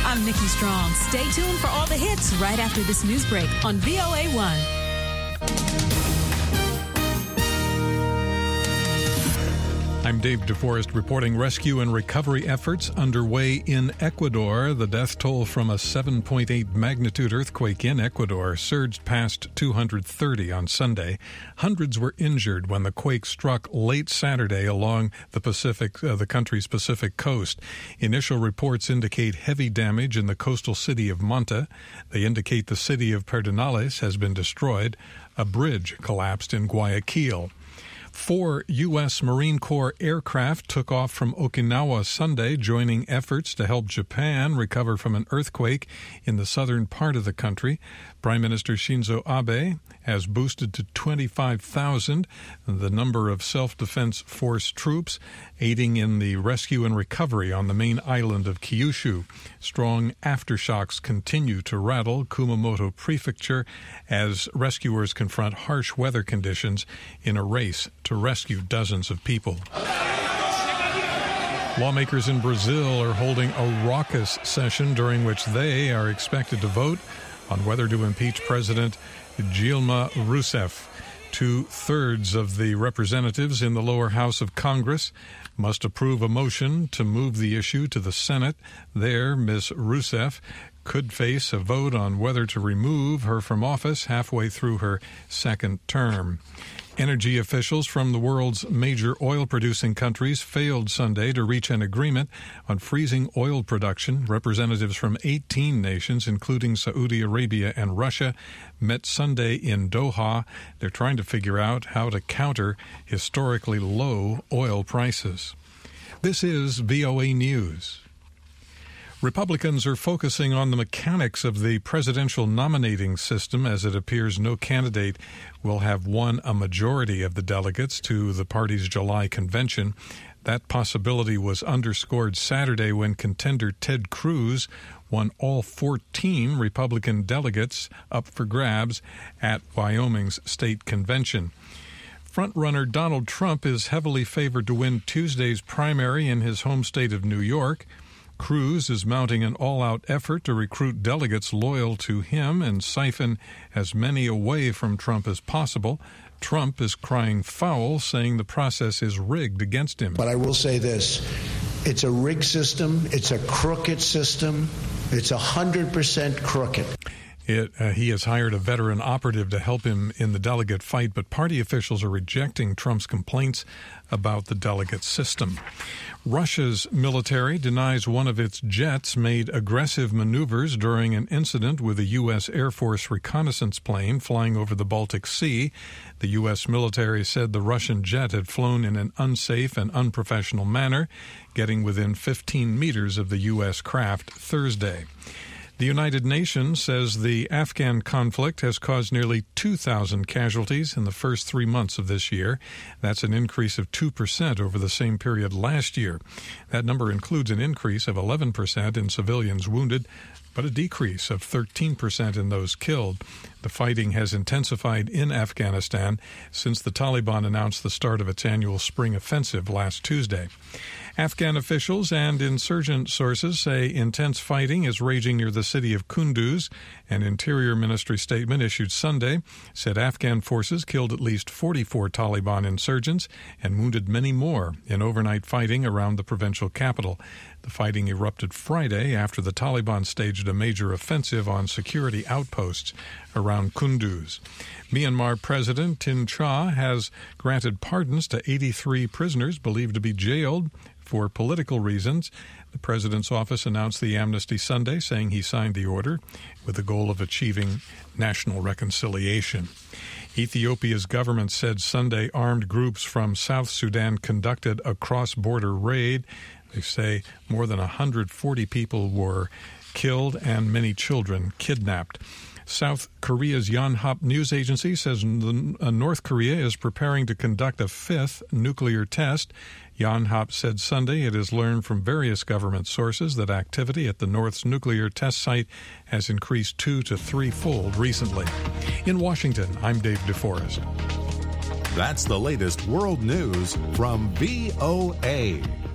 I'm Nikki Strong. Stay tuned for all the hits right after this news break on VOA1. I'm Dave DeForest reporting rescue and recovery efforts underway in Ecuador. The death toll from a 7.8 magnitude earthquake in Ecuador surged past 230 on Sunday. Hundreds were injured when the quake struck late Saturday along the country's Pacific coast. Initial reports indicate heavy damage in the coastal city of Manta. They indicate the city of Pedernales has been destroyed. A bridge collapsed in Guayaquil. 4 U.S. Marine Corps aircraft took off from Okinawa Sunday, joining efforts to help Japan recover from an earthquake in the southern part of the country. Prime Minister Shinzo Abe has boosted to 25,000 the number of self-defense force troops aiding in the rescue and recovery on the main island of Kyushu. Strong aftershocks continue to rattle Kumamoto Prefecture as rescuers confront harsh weather conditions in a race to rescue dozens of people. Lawmakers in Brazil are holding a raucous session during which they are expected to vote on whether to impeach President Dilma Rousseff. 2/3 of the representatives in the lower house of Congress must approve a motion to move the issue to the Senate. There, Ms. Rousseff could face a vote on whether to remove her from office halfway through her second term. Energy officials from the world's major oil-producing countries failed Sunday to reach an agreement on freezing oil production. Representatives from 18 nations, including Saudi Arabia and Russia, met Sunday in Doha. They're trying to figure out how to counter historically low oil prices. This is VOA News. Republicans are focusing on the mechanics of the presidential nominating system, as it appears no candidate will have won a majority of the delegates to the party's July convention. That possibility was underscored Saturday when contender Ted Cruz won all 14 Republican delegates up for grabs at Wyoming's state convention. Frontrunner Donald Trump is heavily favored to win Tuesday's primary in his home state of New York. Cruz is mounting an all-out effort to recruit delegates loyal to him and siphon as many away from Trump as possible. Trump is crying foul, saying the process is rigged against him. But I will say this. It's a rigged system. It's a crooked system. It's 100% crooked. He has hired a veteran operative to help him in the delegate fight, but party officials are rejecting Trump's complaints about the delegate system. Russia's military denies one of its jets made aggressive maneuvers during an incident with a U.S. Air Force reconnaissance plane flying over the Baltic Sea. The U.S. military said the Russian jet had flown in an unsafe and unprofessional manner, getting within 15 meters of the U.S. craft Thursday. The United Nations says the Afghan conflict has caused nearly 2,000 casualties in the first 3 months of this year. That's an increase of 2% over the same period last year. That number includes an increase of 11% in civilians wounded, but a decrease of 13% in those killed. The fighting has intensified in Afghanistan since the Taliban announced the start of its annual spring offensive last Tuesday. Afghan officials and insurgent sources say intense fighting is raging near the city of Kunduz. An Interior Ministry statement issued Sunday said Afghan forces killed at least 44 Taliban insurgents and wounded many more in overnight fighting around the provincial capital. The fighting erupted Friday after the Taliban staged a major offensive on security outposts around Kunduz. Myanmar President Tin Chau has granted pardons to 83 prisoners believed to be jailed for political reasons. The president's office announced the amnesty Sunday, saying he signed the order with the goal of achieving national reconciliation. Ethiopia's government said Sunday armed groups from South Sudan conducted a cross-border raid. They say more than 140 people were killed and many children kidnapped. South Korea's Yonhap news agency says North Korea is preparing to conduct a fifth nuclear test. Yonhap said Sunday it has learned from various government sources that activity at the North's nuclear test site has increased 2 to 3-fold recently. In Washington, I'm Dave DeForest. That's the latest world news from VOA.